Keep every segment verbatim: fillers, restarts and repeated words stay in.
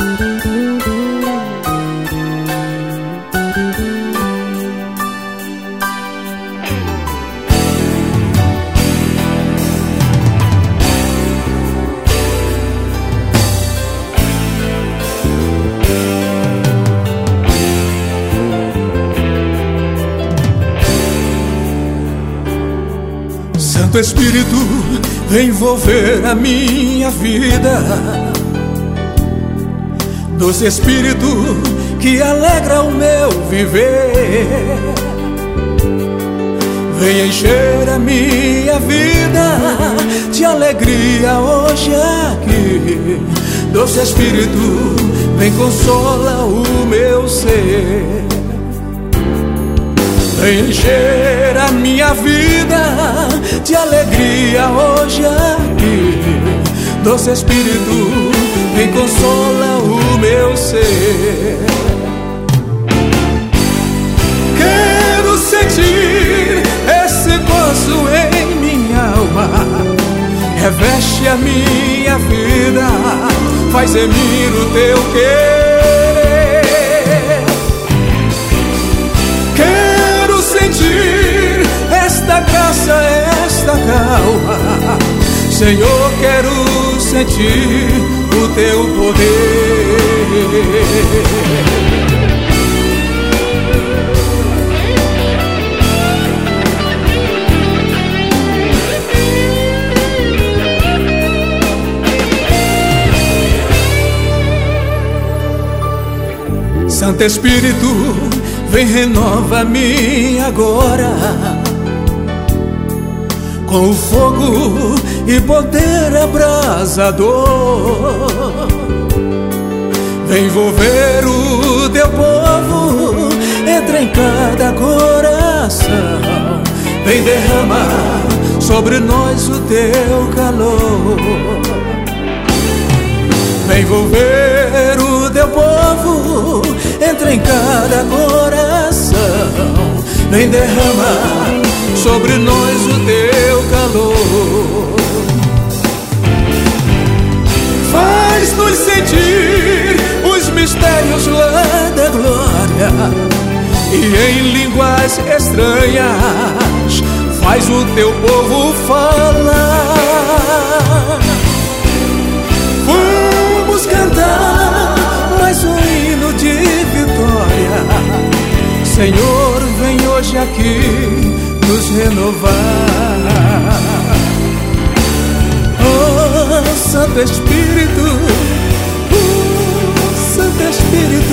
Santo Espírito, vem envolver a minha vida. Doce Espírito, que alegra o meu viver. Vem encher a minha vida de alegria hoje aqui. Doce Espírito, vem consola o meu ser. Vem encher a minha vida de alegria hoje aqui. Doce Espírito, vem consola o meu ser. Quero sentir esse gozo em minha alma. Reveste a minha vida, faz emir o teu querer. Sentir esta graça, esta calma. Senhor, quero sentir o teu poder. Santo Espírito, vem renova-me agora com o fogo e poder abrasador. Vem envolver o teu povo, entra em cada coração. Vem derramar sobre nós o teu calor. Vem envolver o teu povo, entra em cada coração. Vem derramar sobre nós o teu calor. Faz-nos sentir os mistérios lá da glória, e em línguas estranhas faz o teu povo falar. Vamos cantar mais um hino de vitória. Senhor, vem hoje aqui nos renovar. Oh, Santo Espírito, oh, Santo Espírito,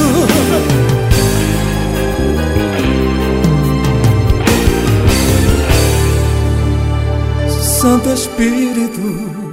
Santo Espírito.